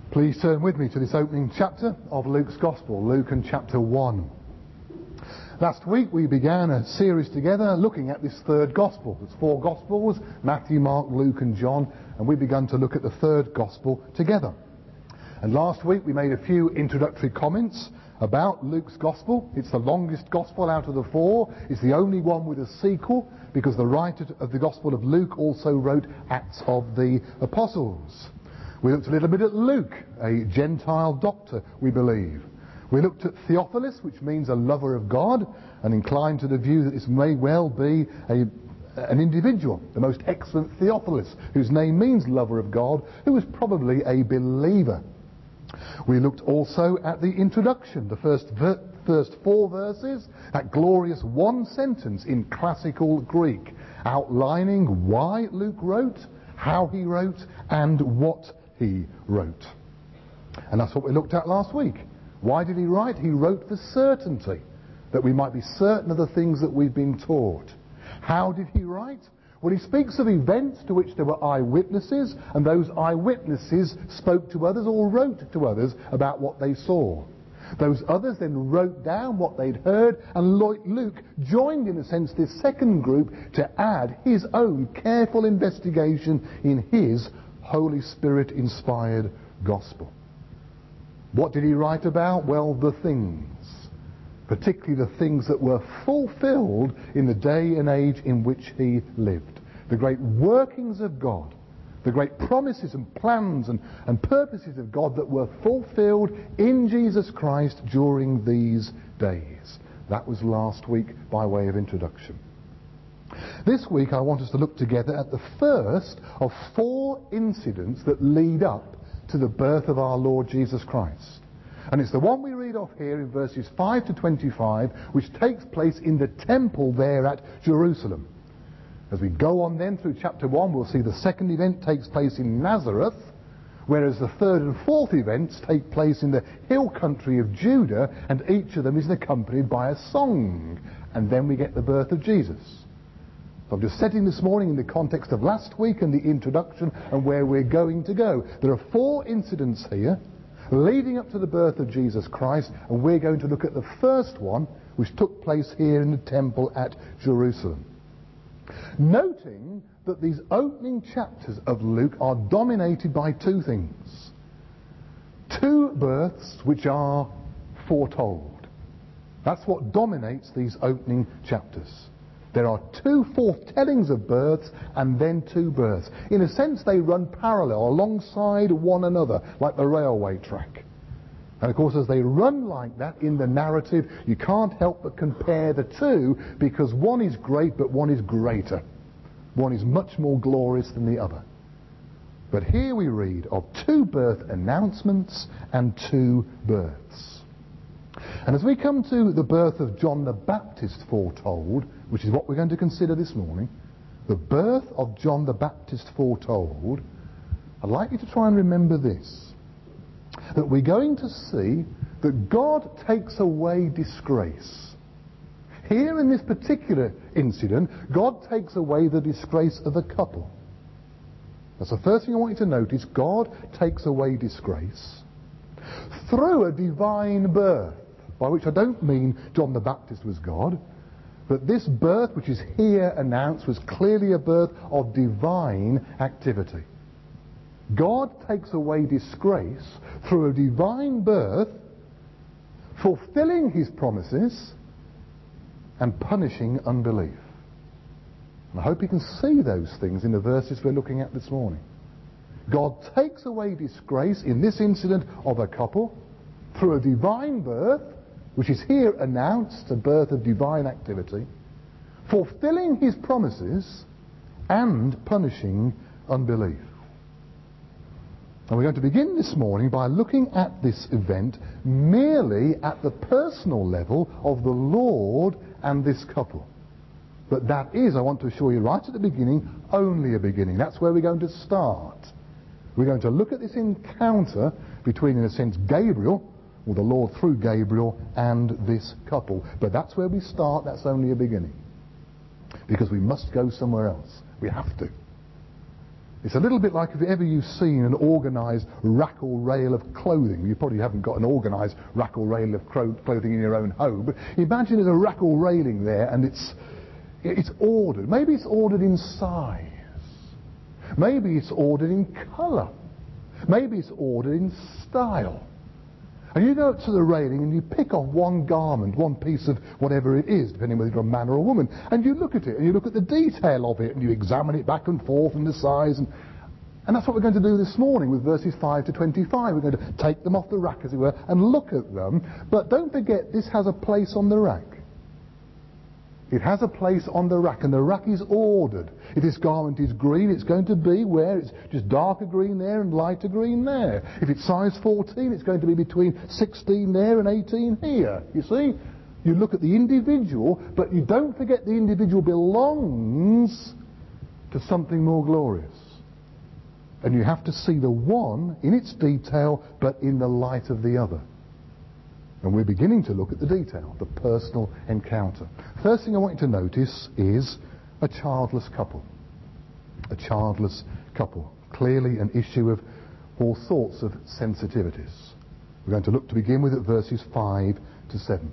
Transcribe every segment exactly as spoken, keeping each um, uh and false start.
Please turn with me to this opening chapter of Luke's Gospel, Luke and chapter one. Last week we began a series together looking at this third Gospel. There's four Gospels, Matthew, Mark, Luke and John, and we began to look at the third Gospel together. And last week we made a few introductory comments about Luke's Gospel. It's the longest Gospel out of the four. It's the only one with a sequel because the writer of the Gospel of Luke also wrote Acts of the Apostles. We looked a little bit at Luke, a Gentile doctor, we believe. We looked at Theophilus, which means a lover of God, and inclined to the view that this may well be a, an individual, the most excellent Theophilus, whose name means lover of God, who was probably a believer. We looked also at the introduction, the first, ver- first four verses, that glorious one sentence in classical Greek, outlining why Luke wrote, how he wrote, and what he wrote. And that's what we looked at last week. Why did he write? He wrote for certainty, that we might be certain of the things that we've been taught. How did he write? Well, he speaks of events to which there were eyewitnesses, and those eyewitnesses spoke to others or wrote to others about what they saw. Those others then wrote down what they'd heard, and Luke joined, in a sense, this second group to add his own careful investigation in his Holy Spirit-inspired Gospel. What did he write about? Well, the things, particularly the things that were fulfilled in the day and age in which he lived. The great workings of God, the great promises and plans and, and purposes of God that were fulfilled in Jesus Christ during these days. That was last week by way of introduction. This week I want us to look together at the first of four incidents that lead up to the birth of our Lord Jesus Christ. And it's the one we read off here in verses five to twenty-five, which takes place in the temple there at Jerusalem. As we go on then through chapter one, we'll see the second event takes place in Nazareth, whereas the third and fourth events take place in the hill country of Judah, and each of them is accompanied by a song. And then we get the birth of Jesus. So I'm just setting this morning in the context of last week and the introduction and where we're going to go. There are four incidents here leading up to the birth of Jesus Christ, and we're going to look at the first one, which took place here in the temple at Jerusalem. Noting that these opening chapters of Luke are dominated by two things. Two births which are foretold. That's what dominates these opening chapters. There are two foretellings of births and then two births. In a sense, they run parallel alongside one another, like the railway track. And of course, as they run like that in the narrative, you can't help but compare the two, because one is great, but one is greater. One is much more glorious than the other. But here we read of two birth announcements and two births. And as we come to the birth of John the Baptist foretold, which is what we're going to consider this morning, the birth of John the Baptist foretold, I'd like you to try and remember this, that we're going to see that God takes away disgrace. Here in this particular incident, God takes away the disgrace of a couple. That's the first thing I want you to notice. God takes away disgrace through a divine birth, by which I don't mean John the Baptist was God, but this birth which is here announced was clearly a birth of divine activity. God takes away disgrace through a divine birth, fulfilling his promises and punishing unbelief. And I hope you can see those things in the verses we're looking at this morning. God takes away disgrace in this incident of a couple through a divine birth, which is here announced, a birth of divine activity, fulfilling his promises and punishing unbelief. And we're going to begin this morning by looking at this event merely at the personal level of the Lord and this couple. But that is, I want to assure you right at the beginning, only a beginning. That's where we're going to start. We're going to look at this encounter between, in a sense, Gabriel, or the Lord through Gabriel, and this couple. But that's where we start. That's only a beginning. Because we must go somewhere else. We have to. It's a little bit like if ever you've seen an organised rack or rail of clothing. You probably haven't got an organised rack or rail of clothing in your own home, but imagine there's a rack or railing there and it's, it's ordered. Maybe it's ordered in size. Maybe it's ordered in colour. Maybe it's ordered in style. And you go up to the railing and you pick off one garment, one piece of whatever it is, depending whether you're a man or a woman, and you look at it and you look at the detail of it and you examine it back and forth and the size. And, and that's what we're going to do this morning with verses five to twenty-five. We're going to take them off the rack, as it were, and look at them. But don't forget, this has a place on the rack. It has a place on the rack, and the rack is ordered. If this garment is green, it's going to be where it's just darker green there and lighter green there. If it's size fourteen, it's going to be between sixteen there and eighteen here. You see? You look at the individual, but you don't forget the individual belongs to something more glorious. And you have to see the one in its detail, but in the light of the other. And we're beginning to look at the detail, the personal encounter. First thing I want you to notice is a childless couple. A childless couple. Clearly an issue of all sorts of sensitivities. We're going to look to begin with at verses five to seven.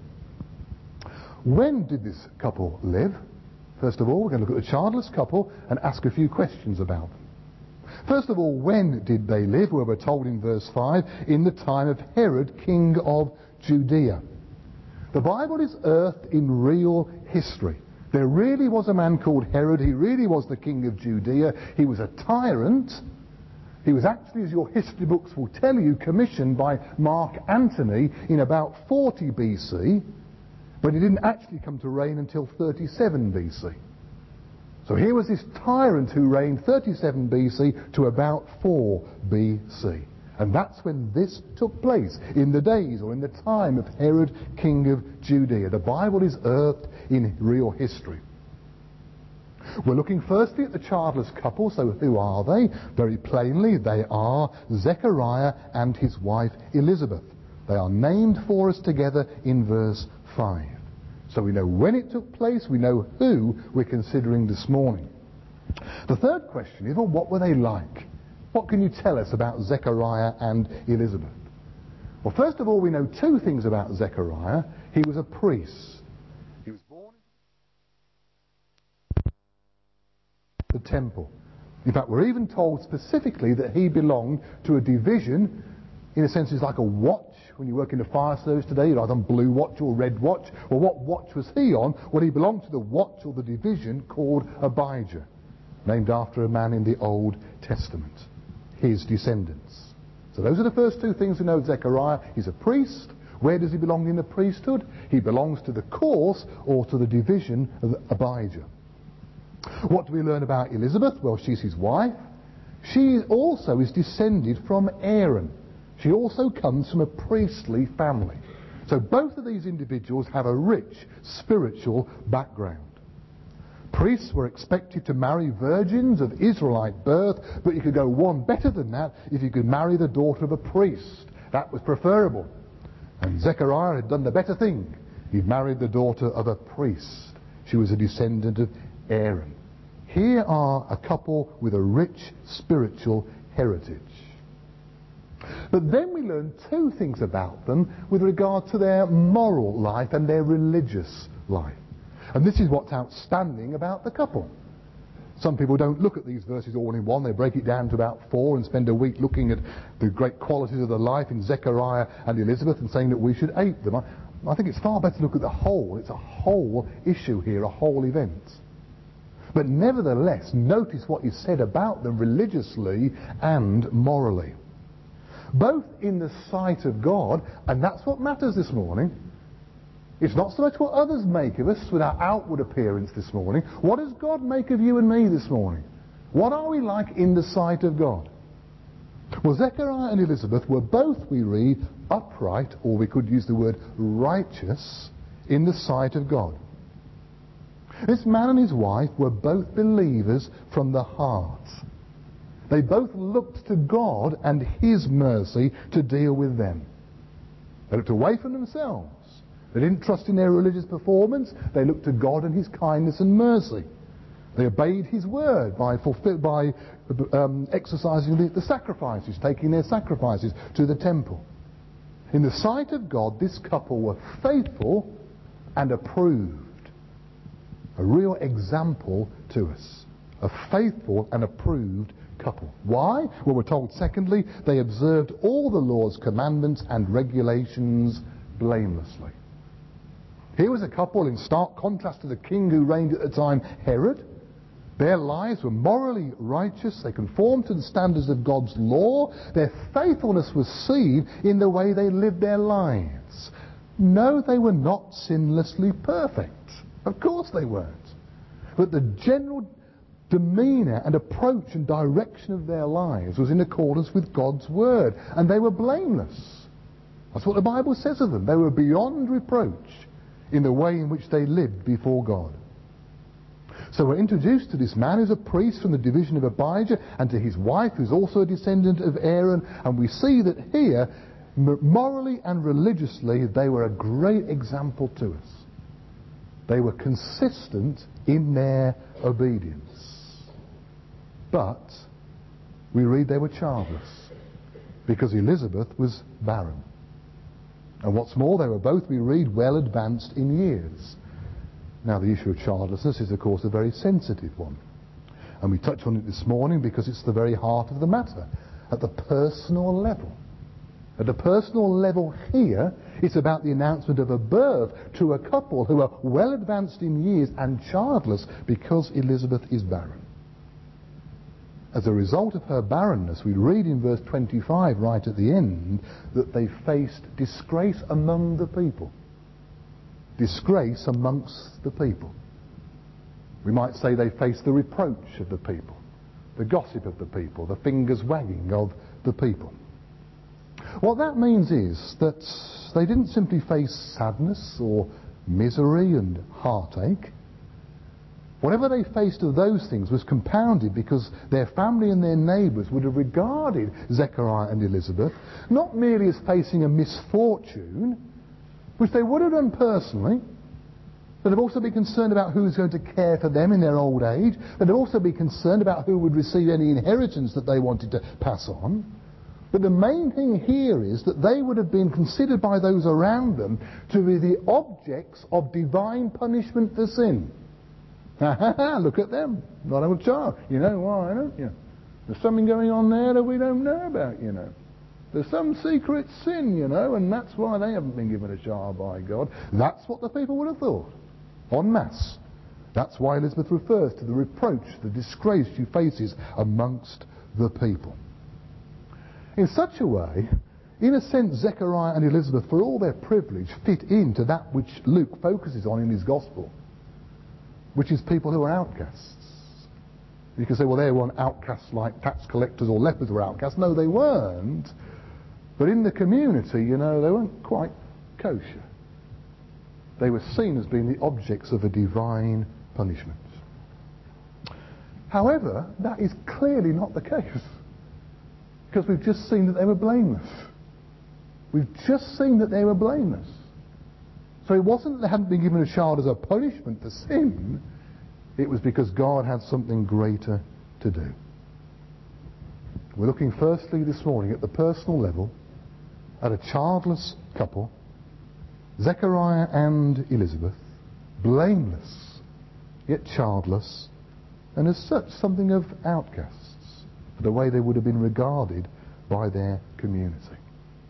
When did this couple live? First of all, we're going to look at the childless couple and ask a few questions about them. First of all, when did they live? Well, we're told in verse five, in the time of Herod, king of Judea. The Bible is earthed in real history. There really was a man called Herod. He really was the king of Judea. He was a tyrant. He was actually, as your history books will tell you, commissioned by Mark Antony in about forty B C, but he didn't actually come to reign until thirty-seven B C. So here was this tyrant who reigned thirty-seven B C to about four B C. And that's when this took place, in the days or in the time of Herod, king of Judea. The Bible is earthed in real history. We're looking firstly at the childless couple. So who are they? Very plainly, they are Zechariah and his wife Elizabeth. They are named for us together in verse five. So we know when it took place, we know who we're considering this morning. The third question is, well, what were they like? What can you tell us about Zechariah and Elizabeth? Well, first of all, we know two things about Zechariah. He was a priest. He was born in the temple. In fact, we're even told specifically that he belonged to a division. In a sense, it's like a watch. When you work in the fire service today, you're either on blue watch or red watch. Well, what watch was he on? Well, he belonged to the watch or the division called Abijah, named after a man in the Old Testament. His descendants. So those are the first two things we know of Zechariah. He's a priest. Where does he belong in the priesthood? He belongs to the course or to the division of Abijah. What do we learn about Elizabeth? Well, she's his wife. She also is descended from Aaron. She also comes from a priestly family. So both of these individuals have a rich spiritual background. Priests were expected to marry virgins of Israelite birth, but you could go one better than that if you could marry the daughter of a priest. That was preferable. And Zechariah had done the better thing. He married the daughter of a priest. She was a descendant of Aaron. Here are a couple with a rich spiritual heritage. But then we learn two things about them with regard to their moral life and their religious life. And this is what's outstanding about the couple. Some people don't look at these verses all in one. They break it down to about four and spend a week looking at the great qualities of the life in Zechariah and Elizabeth and saying that we should ape them. I, I think it's far better to look at the whole. It's a whole issue here, a whole event. But nevertheless, notice what is said about them religiously and morally. Both in the sight of God, and that's what matters this morning. It's not so much what others make of us with our outward appearance this morning. What does God make of you and me this morning? What are we like in the sight of God? Well, Zechariah and Elizabeth were both, we read, upright, or we could use the word righteous, in the sight of God. This man and his wife were both believers from the heart. They both looked to God and His mercy to deal with them. They looked away from themselves. They didn't trust in their religious performance. They looked to God and His kindness and mercy. They obeyed His word by, fulfill, by um, exercising the, the sacrifices, taking their sacrifices to the temple. In the sight of God, this couple were faithful and approved. A real example to us. A faithful and approved couple. Why? Well, we're told, secondly, they observed all the Lord's commandments and regulations blamelessly. Here was a couple in stark contrast to the king who reigned at the time, Herod. Their lives were morally righteous. They conformed to the standards of God's law. Their faithfulness was seen in the way they lived their lives. No, they were not sinlessly perfect. Of course they weren't. But the general demeanour and approach and direction of their lives was in accordance with God's word. And they were blameless. That's what the Bible says of them. They were beyond reproach in the way in which they lived before God. So we're introduced to this man who's a priest from the division of Abijah, and to his wife who's also a descendant of Aaron, and we see that here, morally and religiously, they were a great example to us. They were consistent in their obedience. But we read they were childless because Elizabeth was barren. And what's more, they were both, we read, well advanced in years. Now, the issue of childlessness is, of course, a very sensitive one. And we touch on it this morning because it's the very heart of the matter. At the personal level. At the personal level here, it's about the announcement of a birth to a couple who are well advanced in years and childless because Elizabeth is barren. As a result of her barrenness, we read in verse twenty-five, right at the end, that they faced disgrace among the people. Disgrace amongst the people. We might say they faced the reproach of the people, the gossip of the people, the fingers wagging of the people. What that means is that they didn't simply face sadness or misery and heartache. Whatever they faced of those things was compounded because their family and their neighbours would have regarded Zechariah and Elizabeth not merely as facing a misfortune, which they would have done personally, but they'd also be concerned about who was going to care for them in their old age. They'd also be concerned about who would receive any inheritance that they wanted to pass on. But the main thing here is that they would have been considered by those around them to be the objects of divine punishment for sin. Look at them, not have a child. You know why, don't you? There's something going on there that we don't know about, you know. There's some secret sin, you know, and that's why they haven't been given a child by God. That's what the people would have thought, en masse. That's why Elizabeth refers to the reproach, the disgrace she faces amongst the people. In such a way, in a sense, Zechariah and Elizabeth, for all their privilege, fit into that which Luke focuses on in his gospel, which is people who are outcasts. You can say, well, they weren't outcasts like tax collectors or lepers were outcasts. No, they weren't. But in the community, you know, they weren't quite kosher. They were seen as being the objects of a divine punishment. However, that is clearly not the case. Because we've just seen that they were blameless. We've just seen that they were blameless. So it wasn't that they hadn't been given a child as a punishment for sin. It was because God had something greater to do. We're looking firstly this morning at the personal level, at a childless couple, Zechariah and Elizabeth, blameless, yet childless, and as such something of outcasts, for the way they would have been regarded by their community.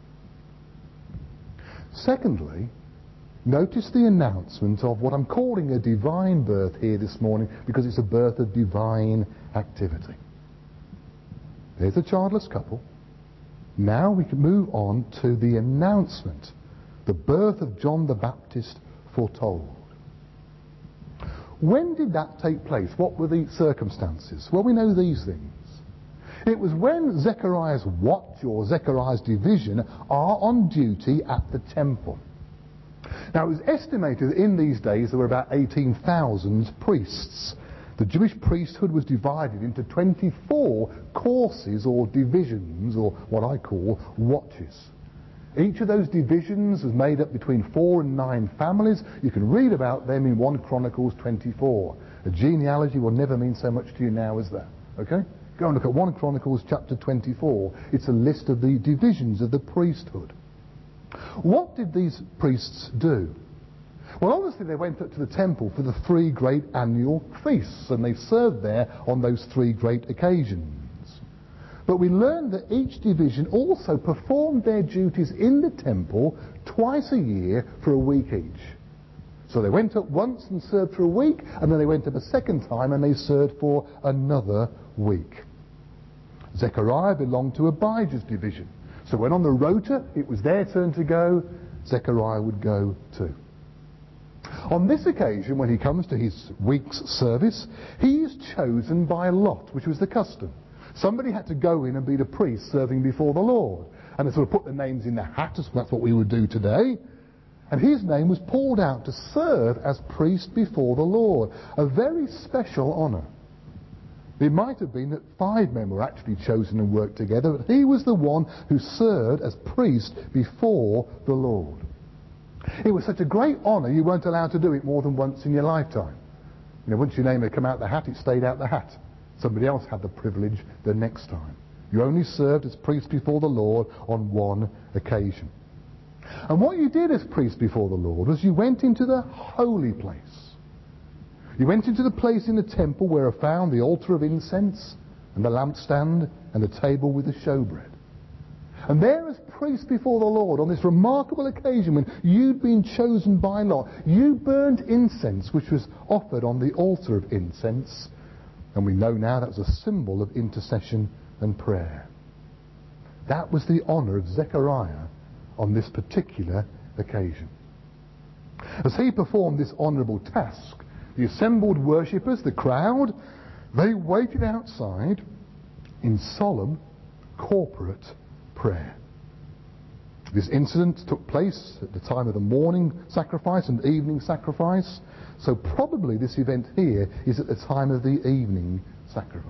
Secondly, notice the announcement of what I'm calling a divine birth here this morning, because it's a birth of divine activity. There's a childless couple. Now we can move on to the announcement, the birth of John the Baptist foretold. When did that take place? What were the circumstances? Well, we know these things. It was when Zechariah's watch or Zechariah's division are on duty at the temple. Now, it was estimated that in these days there were about eighteen thousand priests. The Jewish priesthood was divided into twenty-four courses or divisions, or what I call watches. Each of those divisions was made up between four and nine families. You can read about them in First Chronicles twenty-four. A genealogy will never mean so much to you now as that. Okay? Go and look at First Chronicles chapter twenty-four. It's a list of the divisions of the priesthood. What did these priests do? Well, obviously they went up to the temple for the three great annual feasts, and they served there on those three great occasions. But we learned that each division also performed their duties in the temple twice a year for a week each. So they went up once and served for a week, and then they went up a second time and they served for another week. Zechariah belonged to Abijah's division. So when on the rota it was their turn to go, Zechariah would go too. On this occasion, when he comes to his week's service, he is chosen by lot, which was the custom. Somebody had to go in and be the priest serving before the Lord. And they sort of put their names in the hat, that's what we would do today. And his name was pulled out to serve as priest before the Lord. A very special honour. It might have been that five men were actually chosen and worked together, but he was the one who served as priest before the Lord. It was such a great honour, you weren't allowed to do it more than once in your lifetime. You know, once your name had come out the hat, it stayed out the hat. Somebody else had the privilege the next time. You only served as priest before the Lord on one occasion. And what you did as priest before the Lord was you went into the holy place. You went into the place in the temple where are found the altar of incense and the lampstand and the table with the showbread. And there as priest before the Lord on this remarkable occasion when you'd been chosen by lot, you burned incense which was offered on the altar of incense. And we know now that was a symbol of intercession and prayer. That was the honour of Zechariah on this particular occasion. As he performed this honourable task, the assembled worshippers, the crowd, they waited outside in solemn corporate prayer. This incident took place at the time of the morning sacrifice and evening sacrifice, so probably this event here is at the time of the evening sacrifice.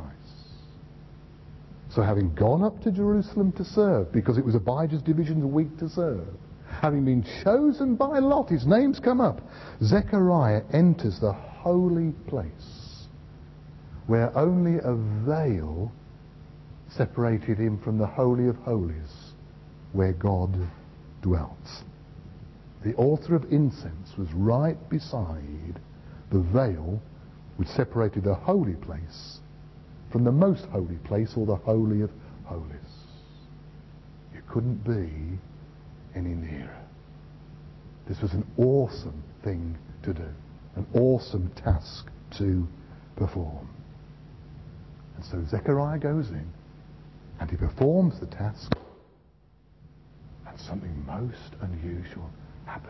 So having gone up to Jerusalem to serve, because it was Abijah's division's week to serve, having been chosen by lot, his name's come up, Zechariah enters the holy place, where only a veil separated him from the Holy of Holies, where God dwelt. The altar of incense was right beside the veil which separated the holy place from the most holy place, or the Holy of Holies. You couldn't be any nearer. This was an awesome thing to do, an awesome task to perform. And so Zechariah goes in and he performs the task, and something most unusual happens.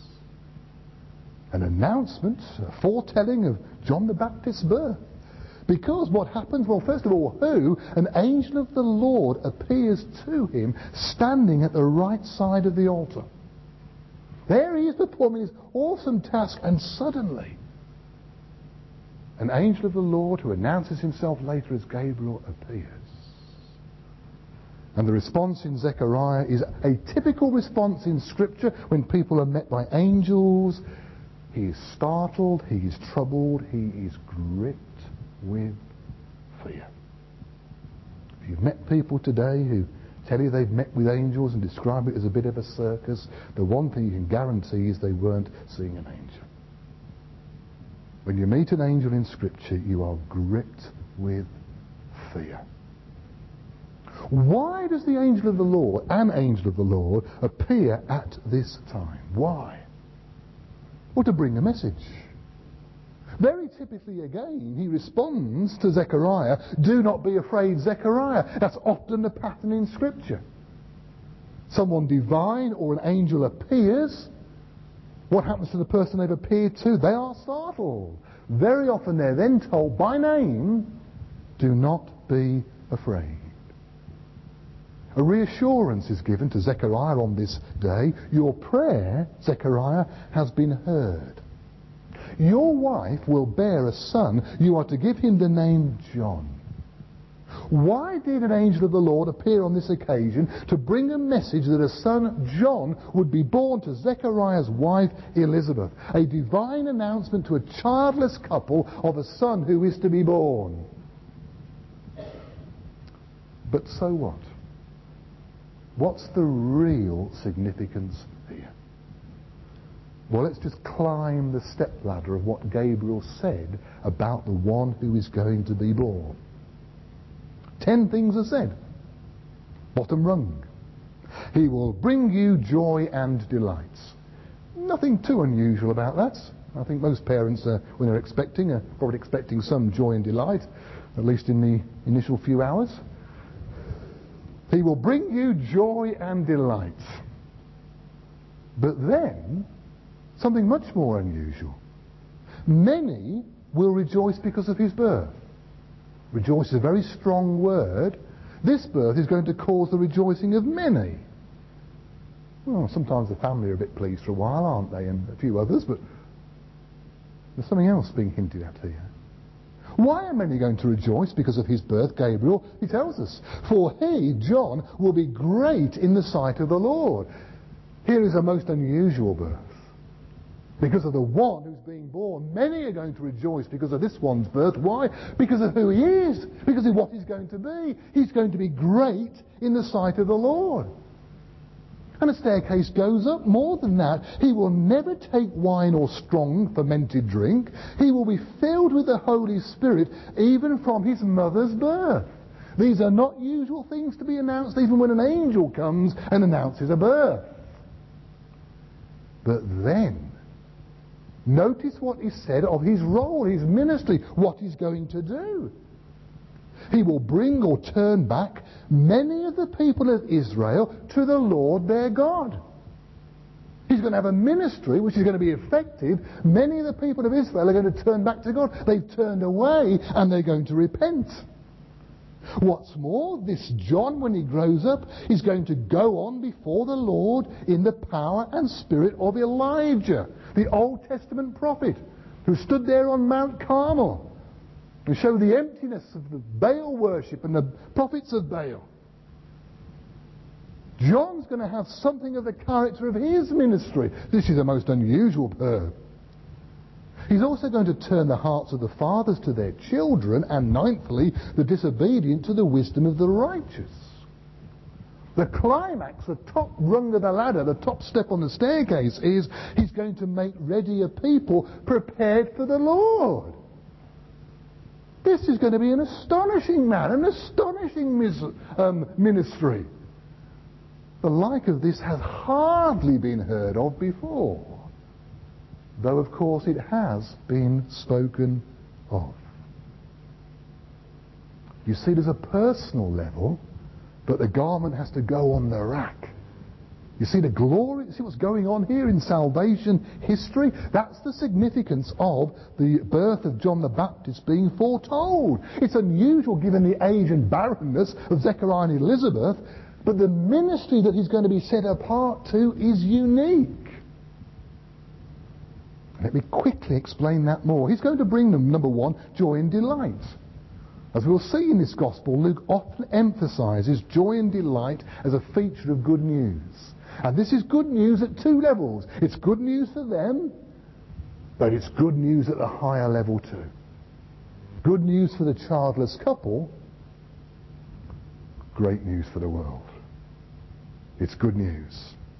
An announcement, a foretelling of John the Baptist's birth. Because what happens? Well, first of all, who? An angel of the Lord appears to him standing at the right side of the altar. There he is performing his awesome task, and suddenly an angel of the Lord, who announces himself later as Gabriel, appears. And the response in Zechariah is a typical response in Scripture when people are met by angels. He is startled, he is troubled, he is gripped with fear. If you've met people today who tell you they've met with angels and describe it as a bit of a circus, the one thing you can guarantee is they weren't seeing an angel. When you meet an angel in Scripture, you are gripped with fear. Why does the angel of the Lord, an angel of the Lord, appear at this time? Why? Well, to bring a message. Very typically again, he responds to Zechariah, do not be afraid, Zechariah. That's often the pattern in Scripture. Someone divine or an angel appears. What happens to the person they've appeared to? They are startled. Very often they're then told by name, do not be afraid. A reassurance is given to Zechariah on this day. Your prayer, Zechariah, has been heard. Your wife will bear a son. You are to give him the name John. Why did an angel of the Lord appear on this occasion? To bring a message that a son, John, would be born to Zechariah's wife, Elizabeth. A divine announcement to a childless couple of a son who is to be born. But so what? What's the real significance here? Well, let's just climb the stepladder of what Gabriel said about the one who is going to be born. Ten things are said. Bottom rung. He will bring you joy and delights. Nothing too unusual about that. I think most parents, uh, when they're expecting, are probably expecting some joy and delight, at least in the initial few hours. He will bring you joy and delight. But then, something much more unusual. Many will rejoice because of his birth. Rejoice is a very strong word. This birth is going to cause the rejoicing of many. Well, sometimes the family are a bit pleased for a while, aren't they, and a few others, but there's something else being hinted at here. Why are many going to rejoice because of his birth, Gabriel? He tells us, for he, John, will be great in the sight of the Lord. Here is a most unusual birth. Because of the one who's being born, many are going to rejoice because of this one's birth. Why? Because of who he is. Because of what he's going to be. He's going to be great in the sight of the Lord. And a staircase goes up. More than that, he will never take wine or strong fermented drink. He will be filled with the Holy Spirit even from his mother's birth. These are not usual things to be announced even when an angel comes and announces a birth. But then, notice what is said of his role, his ministry, what he's going to do. He will bring or turn back many of the people of Israel to the Lord their God. He's going to have a ministry which is going to be effective. Many of the people of Israel are going to turn back to God. They've turned away and they're going to repent. What's more, this John, when he grows up, is going to go on before the Lord in the power and spirit of Elijah, the Old Testament prophet, who stood there on Mount Carmel and showed the emptiness of the Baal worship and the prophets of Baal. John's going to have something of the character of his ministry. This is a most unusual birth. He's also going to turn the hearts of the fathers to their children, and ninthly, the disobedient to the wisdom of the righteous. The climax, the top rung of the ladder, the top step on the staircase is he's going to make ready a people prepared for the Lord. This is going to be an astonishing man, an astonishing mis- um, ministry. The like of this has hardly been heard of before, though of course it has been spoken of. You see, there's a personal level, but the garment has to go on the rack. You see the glory, you see what's going on here in salvation history? That's the significance of the birth of John the Baptist being foretold. It's unusual given the age and barrenness of Zechariah and Elizabeth, but the ministry that he's going to be set apart to is unique. Let me quickly explain that more. He's going to bring them, number one, joy and delight. As we'll see in this gospel, Luke often emphasises joy and delight as a feature of good news. And this is good news at two levels. It's good news for them, but it's good news at the higher level too. Good news for the childless couple, great news for the world. It's good news.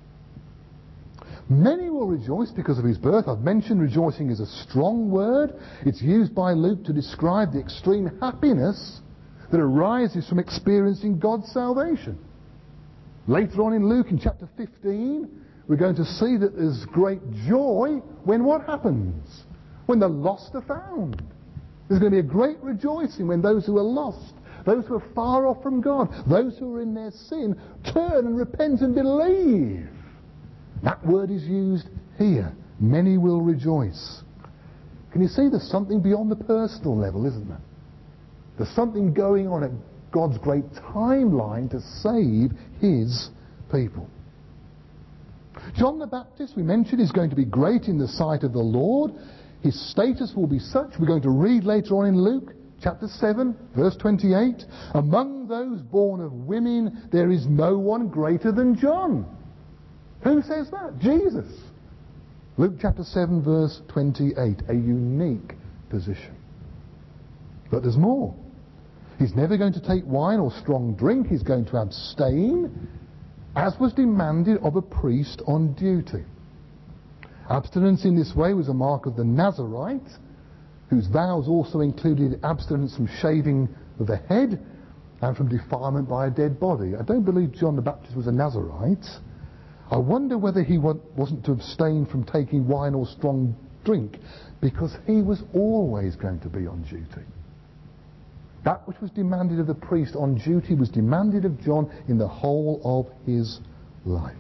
Many will rejoice because of his birth. I've mentioned rejoicing is a strong word. It's used by Luke to describe the extreme happiness that arises from experiencing God's salvation. Later on in Luke, in chapter fifteen, we're going to see that there's great joy when what happens? When the lost are found. There's going to be a great rejoicing when those who are lost, those who are far off from God, those who are in their sin, turn and repent and believe. That word is used here. Many will rejoice. Can you see there's something beyond the personal level, isn't there? There's something going on at God's great timeline to save his people. John the Baptist, we mentioned, is going to be great in the sight of the Lord. His status will be such. We're going to read later on in Luke chapter seven, verse twenty-eight. Among those born of women, there is no one greater than John. Who says that? Jesus. Luke chapter seven, verse twenty-eight. A unique position. But there's more. He's never going to take wine or strong drink. He's going to abstain, as was demanded of a priest on duty. Abstinence in this way was a mark of the Nazarite, whose vows also included abstinence from shaving of the head and from defilement by a dead body. I don't believe John the Baptist was a Nazarite. I wonder whether he wasn't to abstain from taking wine or strong drink because he was always going to be on duty. That which was demanded of the priest on duty was demanded of John in the whole of his life.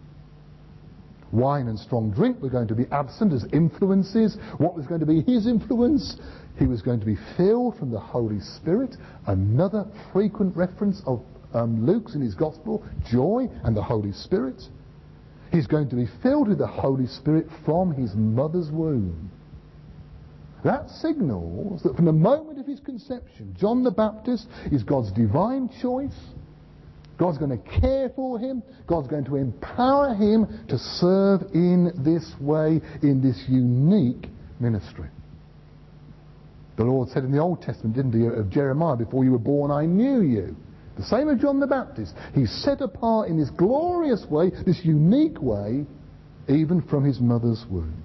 Wine and strong drink were going to be absent as influences. What was going to be his influence? He was going to be filled from the Holy Spirit. Another frequent reference of um, Luke's in his Gospel, joy and the Holy Spirit. He's going to be filled with the Holy Spirit from his mother's womb. That signals that from the moment of his conception, John the Baptist is God's divine choice. God's going to care for him. God's going to empower him to serve in this way, in this unique ministry. The Lord said in the Old Testament, didn't he, of Jeremiah, before you were born I knew you. The same as John the Baptist. He's set apart in this glorious way, this unique way, even from his mother's womb.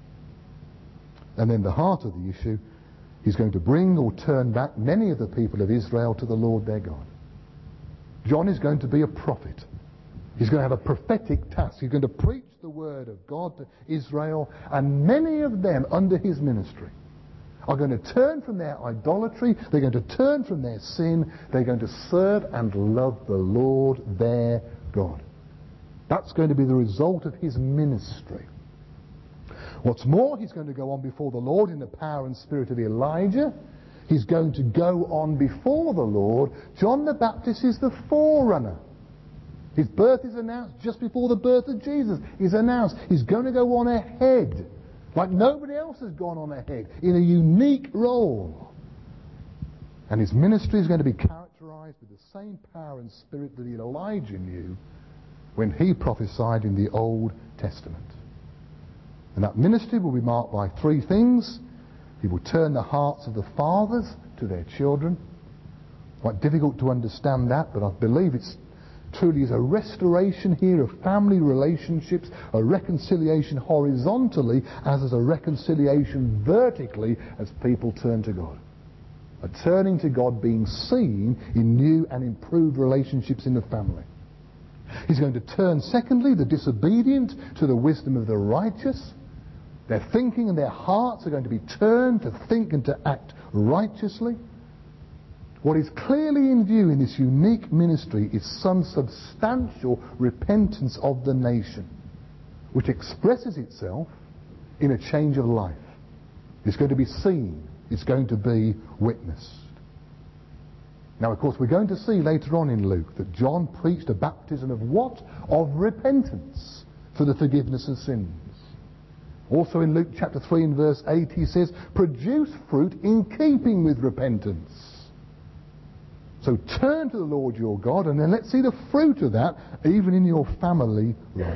And then the heart of the issue, he's going to bring or turn back many of the people of Israel to the Lord their God. John is going to be a prophet. He's going to have a prophetic task. He's going to preach the word of God to Israel, and many of them under his ministry are going to turn from their idolatry, they're going to turn from their sin, they're going to serve and love the Lord their God. That's going to be the result of his ministry. What's more, he's going to go on before the Lord in the power and spirit of Elijah. He's going to go on before the Lord. John the Baptist is the forerunner. His birth is announced just before the birth of Jesus is announced. He's going to go on ahead, like nobody else has gone on ahead, in a unique role. And his ministry is going to be characterized with the same power and spirit that Elijah knew when he prophesied in the Old Testament. And that ministry will be marked by three things. He will turn the hearts of the fathers to their children. Quite difficult to understand that, but I believe it's truly is a restoration here of family relationships, a reconciliation horizontally as is a reconciliation vertically as people turn to God. A turning to God being seen in new and improved relationships in the family. He's going to turn, secondly, the disobedient to the wisdom of the righteous. Their thinking and their hearts are going to be turned to think and to act righteously. What is clearly in view in this unique ministry is some substantial repentance of the nation, which expresses itself in a change of life. It's going to be seen. It's going to be witnessed. Now, of course, we're going to see later on in Luke that John preached a baptism of what? Of repentance for the forgiveness of sins. Also in Luke chapter three and verse eight he says, produce fruit in keeping with repentance. So turn to the Lord your God and then let's see the fruit of that even in your family life.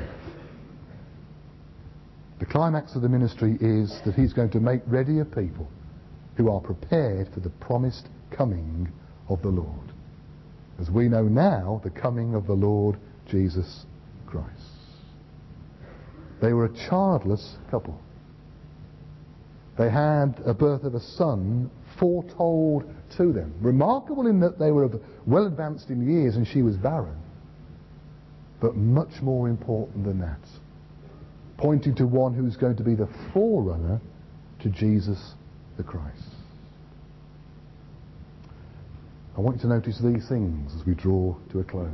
The climax of the ministry is that he's going to make ready a people who are prepared for the promised coming of the Lord. As we know now, the coming of the Lord Jesus Christ. They were a childless couple. They had a birth of a son foretold to them. Remarkable in that they were well advanced in years and she was barren. But much more important than that, pointing to one who's going to be the forerunner to Jesus the Christ. I want you to notice these things as we draw to a close.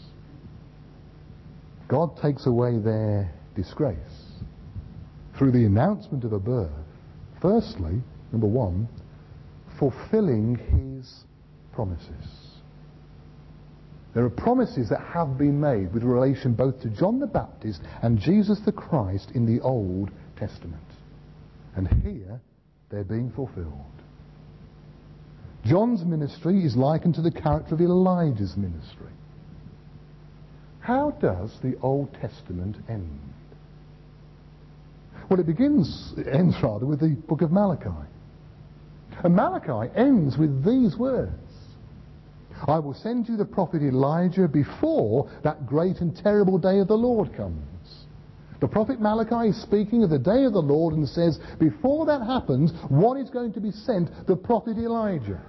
God takes away their disgrace through the announcement of a birth. Firstly, number one, fulfilling his promises. There are promises that have been made with relation both to John the Baptist and Jesus the Christ in the Old Testament. And here they're being fulfilled. John's ministry is likened to the character of Elijah's ministry. How does the Old Testament end? Well, it begins, it ends rather, with the book of Malachi. And Malachi ends with these words. I will send you the prophet Elijah before that great and terrible day of the Lord comes. The prophet Malachi is speaking of the day of the Lord and says, before that happens, one is going to be sent, the prophet Elijah.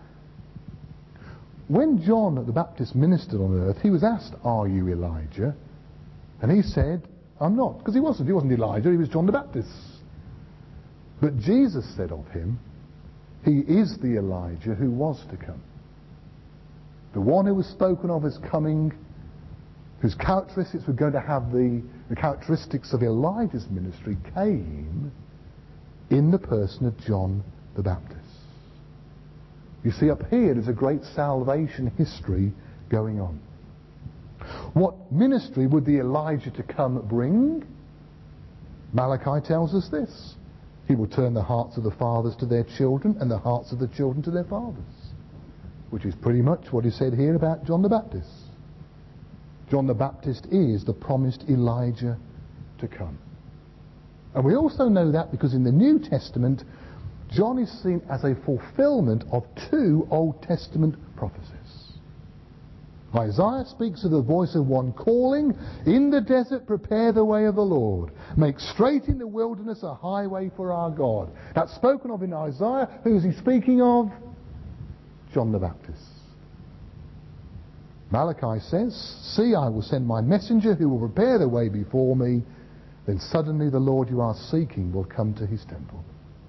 When John the Baptist ministered on earth, he was asked, are you Elijah? And he said, I'm not. Because he wasn't. He wasn't Elijah, he was John the Baptist. But Jesus said of him, he is the Elijah who was to come. The one who was spoken of as coming, whose characteristics were going to have the, the characteristics of Elijah's ministry, came in the person of John the Baptist. You see, up here there's a great salvation history going on. What ministry would the Elijah to come bring? Malachi tells us this. He will turn the hearts of the fathers to their children and the hearts of the children to their fathers. Which is pretty much what is said here about John the Baptist. John the Baptist is the promised Elijah to come. And we also know that because in the New Testament, John is seen as a fulfillment of two Old Testament prophecies. Isaiah speaks of the voice of one calling, in the desert prepare the way of the Lord. Make straight in the wilderness a highway for our God. That's spoken of in Isaiah. Who is he speaking of? John the Baptist. Malachi says, see, I will send my messenger who will prepare the way before me. Then suddenly the Lord you are seeking will come to his temple.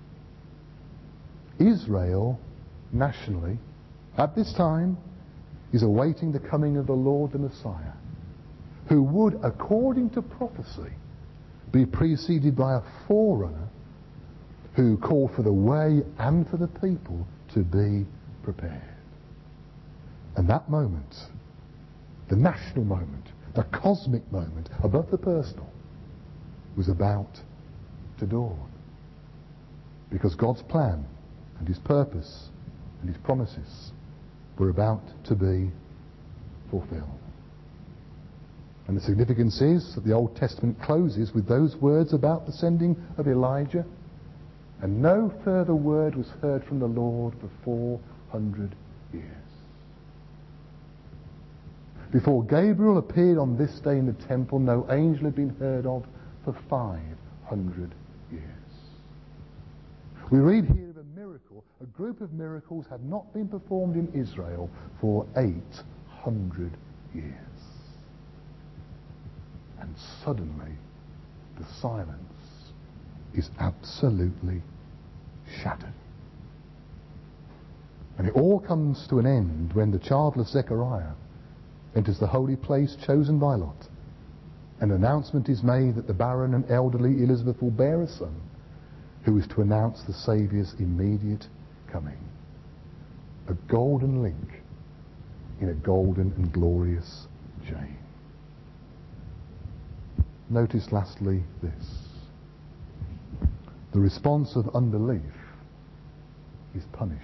Israel, nationally, at this time, is awaiting the coming of the Lord the Messiah, who would, according to prophecy, be preceded by a forerunner who called for the way and for the people to be prepared. And that moment, the national moment, the cosmic moment above the personal, was about to dawn. Because God's plan and his purpose and his promises were about to be fulfilled. And the significance is that the Old Testament closes with those words about the sending of Elijah. And no further word was heard from the Lord for four hundred years. Before Gabriel appeared on this day in the temple, no angel had been heard of for five hundred years. We read here of a miracle. A group of miracles had not been performed in Israel for eight hundred years. And suddenly, the silence is absolutely shattered. And it all comes to an end when the childless Zechariah enters the holy place chosen by Lot. An announcement is made that the barren and elderly Elizabeth will bear a son, who is to announce the Saviour's immediate coming. A golden link in a golden and glorious chain. Notice lastly this. The response of unbelief is punished.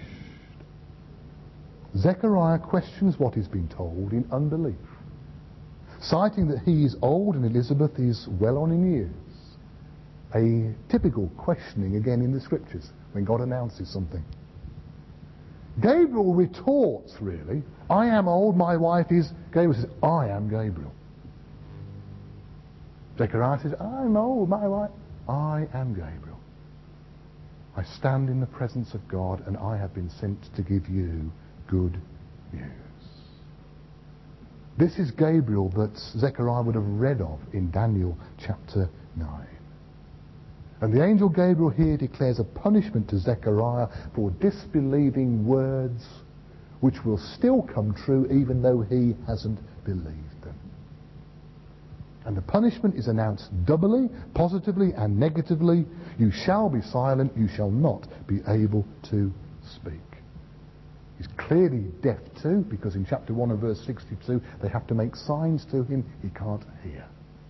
Zechariah questions what he's been told in unbelief, citing that he is old and Elizabeth is well on in years. A typical questioning again in the scriptures when God announces something. Gabriel retorts, really, I am old, my wife is... Gabriel says, I am Gabriel. Zechariah says, I'm old, my wife... I am Gabriel. I stand in the presence of God and I have been sent to give you good news. This is Gabriel that Zechariah would have read of in Daniel chapter nine. And the angel Gabriel here declares a punishment to Zechariah for disbelieving words which will still come true even though he hasn't believed them. And the punishment is announced doubly, positively and negatively. You shall be silent, you shall not be able to speak. He's clearly deaf too, because in chapter one and verse sixty-two they have to make signs to him, he can't hear.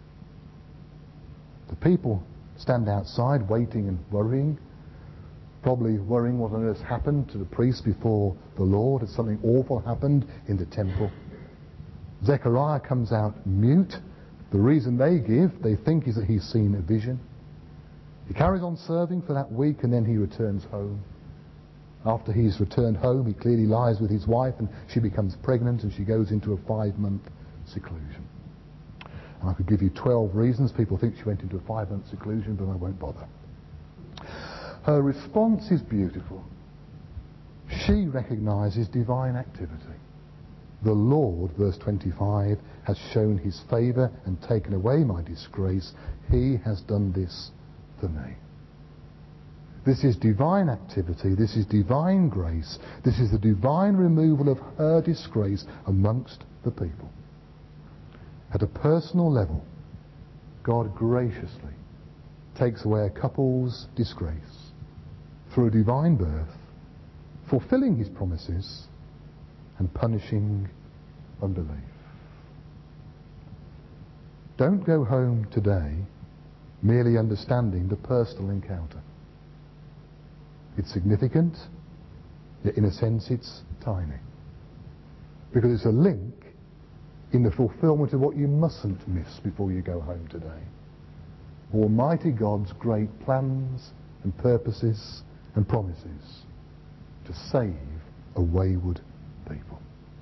The people stand outside waiting and worrying, probably worrying what on earth happened to the priest before the Lord. Has something awful happened in the temple? Zechariah comes out mute. The reason they give, they think, is that he's seen a vision. He carries on serving for that week and then he returns home. After he's returned home, he clearly lies with his wife, and she becomes pregnant, and she goes into a five-month seclusion. And I could give you twelve reasons people think she went into a five-month seclusion, but I won't bother. Her response is beautiful. She recognises divine activity. The Lord, verse twenty-five, has shown his favour and taken away my disgrace. He has done this for me. This is divine activity. This is divine grace. This is the divine removal of her disgrace amongst the people. At a personal level, God graciously takes away a couple's disgrace through a divine birth, fulfilling his promises and punishing unbelief. Don't go home today merely understanding the personal encounter. It's significant, yet in a sense it's tiny. Because it's a link in the fulfillment of what you mustn't miss before you go home today. Almighty God's great plans and purposes and promises to save a wayward people.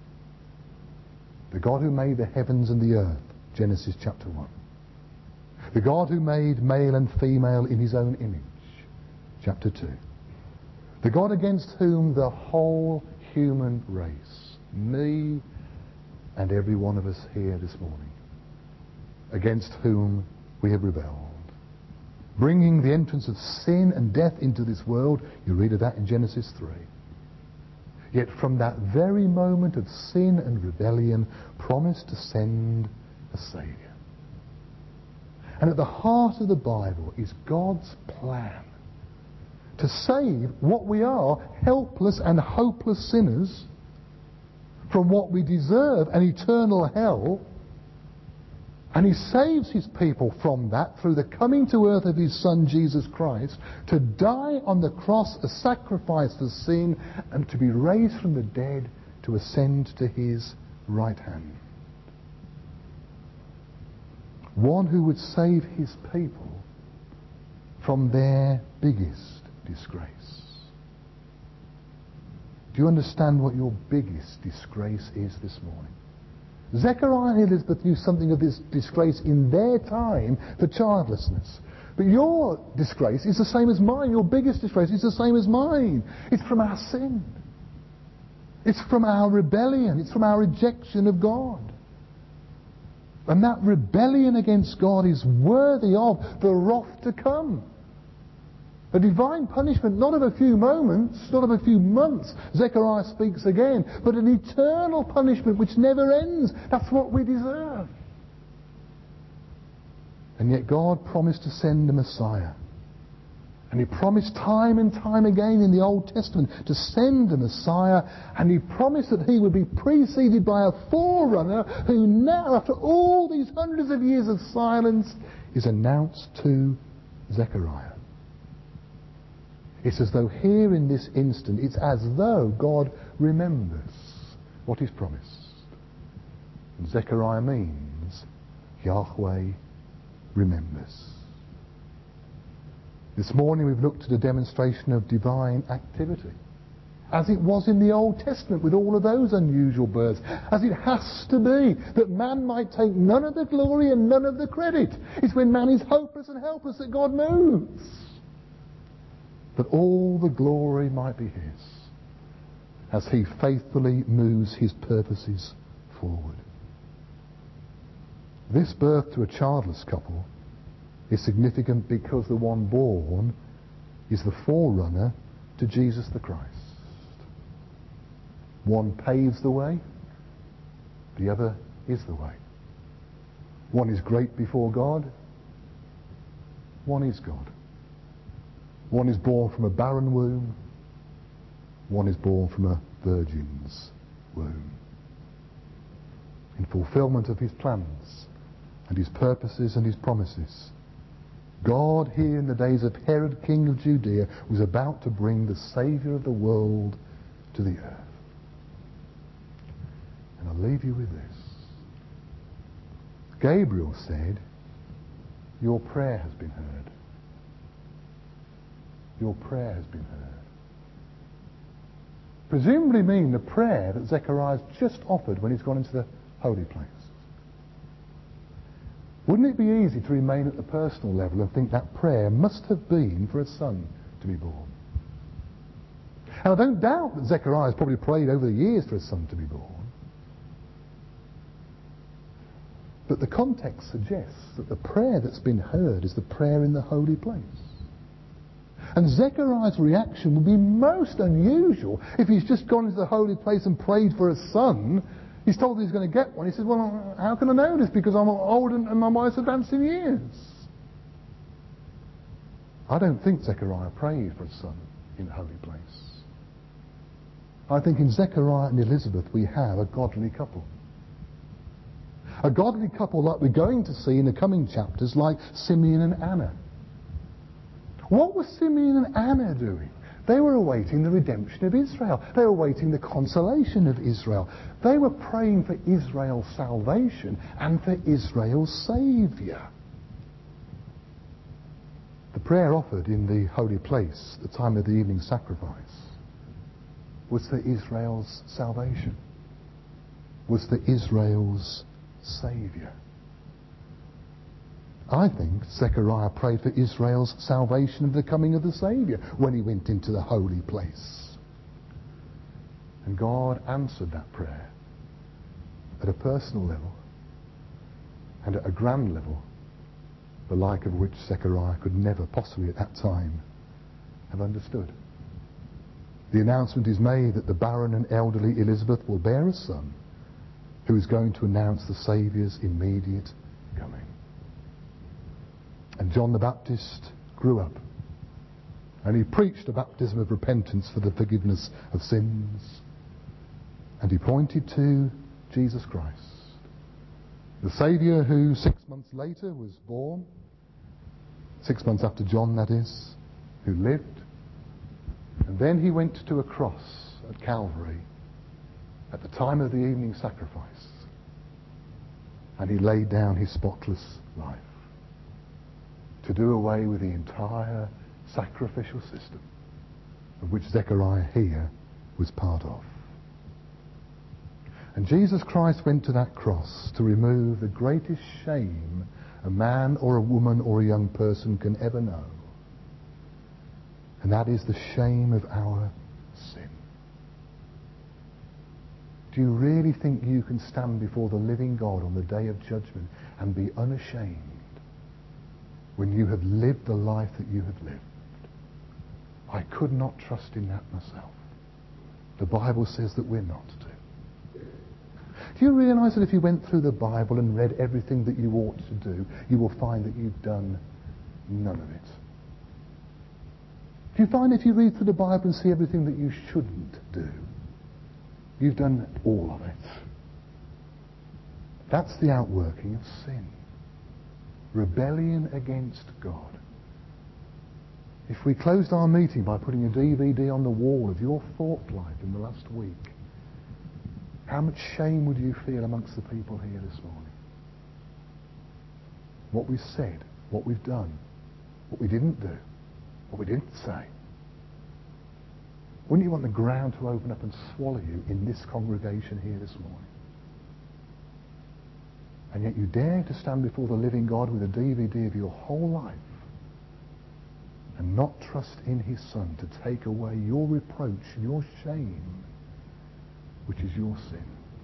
The God who made the heavens and the earth, Genesis chapter one. The God who made male and female in his own image, chapter two. The God against whom the whole human race, me and every one of us here this morning, against whom we have rebelled, bringing the entrance of sin and death into this world. You read of that in Genesis three. Yet from that very moment of sin and rebellion, promised to send a Saviour. And at the heart of the Bible is God's plan to save what we are, helpless and hopeless sinners, from what we deserve, an eternal hell. And he saves his people from that through the coming to earth of his Son Jesus Christ, to die on the cross a sacrifice for sin, and to be raised from the dead to ascend to his right hand. One who would save his people from their biggest disgrace. Do you understand what your biggest disgrace is this morning? Zechariah and Elizabeth knew something of this disgrace in their time for childlessness. But your disgrace is the same as mine. Your biggest disgrace is the same as mine. It's from our sin. It's from our rebellion. It's from our rejection of God. And that rebellion against God is worthy of the wrath to come. A divine punishment, not of a few moments, not of a few months, Zechariah speaks again, but an eternal punishment which never ends. That's what we deserve. And yet God promised to send a Messiah. And he promised time and time again in the Old Testament to send a Messiah, and he promised that he would be preceded by a forerunner who now, after all these hundreds of years of silence, is announced to Zechariah. It's as though here in this instant, it's as though God remembers what he's promised. And Zechariah means Yahweh remembers. This morning we've looked at a demonstration of divine activity, as it was in the Old Testament with all of those unusual births, as it has to be, that man might take none of the glory and none of the credit. It's when man is hopeless and helpless that God moves, that all the glory might be his, as he faithfully moves his purposes forward. This birth to a childless couple is significant because the one born is the forerunner to Jesus the Christ. One paves the way, the other is the way. One is great before God, one is God. One is born from a barren womb, one is born from a virgin's womb. In fulfillment of his plans and his purposes and his promises, God here in the days of Herod, king of Judea, was about to bring the Saviour of the world to the earth. And I'll leave you with this. Gabriel said, your prayer has been heard. Your prayer has been heard. presumably mean the prayer that Zechariah's just offered when he's gone into the holy place. Wouldn't it be easy to remain at the personal level and think that prayer must have been for a son to be born? And I don't doubt that Zechariah has probably prayed over the years for a son to be born. But the context suggests that the prayer that's been heard is the prayer in the holy place. And Zechariah's reaction would be most unusual if he's just gone into the holy place and prayed for a son. He's told he's going to get one. He says, well, how can I know this? Because I'm old and, and my wife's advanced in years. I don't think Zechariah prayed for a son in the holy place. I think in Zechariah and Elizabeth we have a godly couple. A godly couple like we're going to see in the coming chapters, like Simeon and Anna. What were Simeon and Anna doing? They were awaiting the redemption of Israel. They were awaiting the consolation of Israel. They were praying for Israel's salvation and for Israel's Saviour. The prayer offered in the holy place at the time of the evening sacrifice was for Israel's salvation, was for Israel's Saviour. I think Zechariah prayed for Israel's salvation and the coming of the Saviour when he went into the holy place. And God answered that prayer at a personal level and at a grand level, the like of which Zechariah could never possibly at that time have understood. The announcement is made that the barren and elderly Elizabeth will bear a son who is going to announce the Saviour's immediate coming. And John the Baptist grew up, and he preached a baptism of repentance for the forgiveness of sins, and he pointed to Jesus Christ, the Saviour who six months later was born, six months after John that is, who lived, and then he went to a cross at Calvary at the time of the evening sacrifice, and he laid down his spotless life to do away with the entire sacrificial system of which Zechariah here was part of. And Jesus Christ went to that cross to remove the greatest shame a man or a woman or a young person can ever know. And that is the shame of our sin. Do you really think you can stand before the living God on the day of judgment and be unashamed when you have lived the life that you have lived? I could not trust in that myself. The Bible says that we're not to. Do you realise that if you went through the Bible and read everything that you ought to do, you will find that you've done none of it? Do you find if you read through the Bible and see everything that you shouldn't do, you've done all of it? That's the outworking of sin. Rebellion against God. If we closed our meeting by putting a D V D on the wall of your thought life in the last week, how much shame would you feel amongst the people here this morning? What we've said, what we've done, what we didn't do, what we didn't say. Wouldn't you want the ground to open up and swallow you in this congregation here this morning? And yet you dare to stand before the living God with a D V D of your whole life and not trust in his Son to take away your reproach and your shame, which is your sin.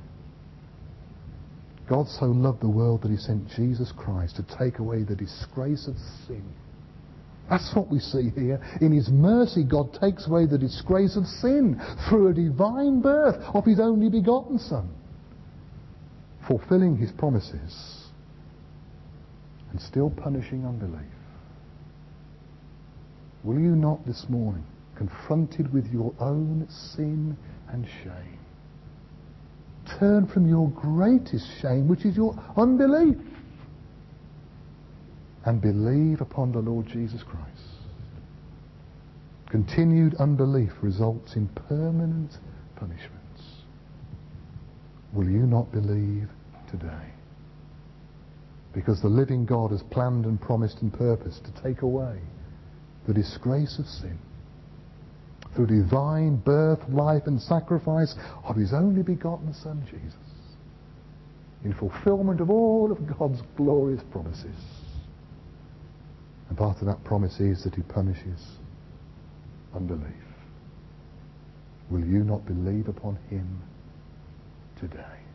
God so loved the world that he sent Jesus Christ to take away the disgrace of sin. That's what we see here. In his mercy, God takes away the disgrace of sin through a divine birth of his only begotten Son, fulfilling his promises and still punishing unbelief. Will you not this morning, confronted with your own sin and shame, turn from your greatest shame, which is your unbelief, and believe upon the Lord Jesus Christ? Continued unbelief results in permanent punishments. Will you not believe today? Because the living God has planned and promised and purposed to take away the disgrace of sin through divine birth, life and sacrifice of his only begotten Son, Jesus, in fulfillment of all of God's glorious promises. And part of that promise is that he punishes unbelief. Will you not believe upon him today?